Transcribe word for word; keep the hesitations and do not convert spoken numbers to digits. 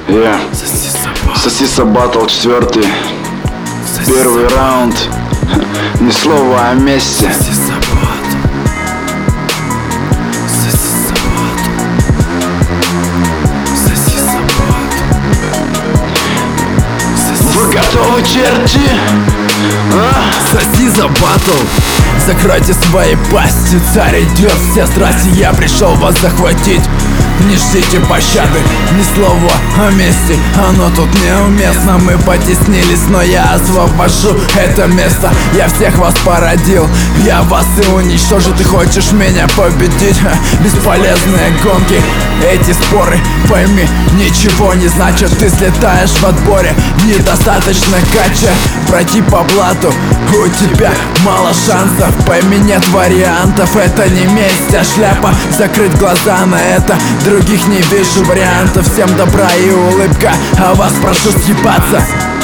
Yeah. Сосиса батл четвертый. Первый раунд. Ни слова о месте. Вы готовы, черти? А? Соси за батл. Закройте свои пасти, царь идет, все здрасте, я пришел вас захватить. Не ждите пощады, ни слова о мести, оно тут неуместно. Мы потеснились, но я освобожу это место. Я всех вас породил, я вас и уничтожу. Ты хочешь меня победить? Ха, бесполезные гонки, эти споры, пойми, ничего не значат. Ты слетаешь в отборе, недостаточно кача. Пройти по блату, у тебя мало шансов. Пойми, нет вариантов, это не месть, а шляпа. Закрыть глаза на это, других не вижу вариантов. Всем добра и улыбка, а вас прошу съебаться.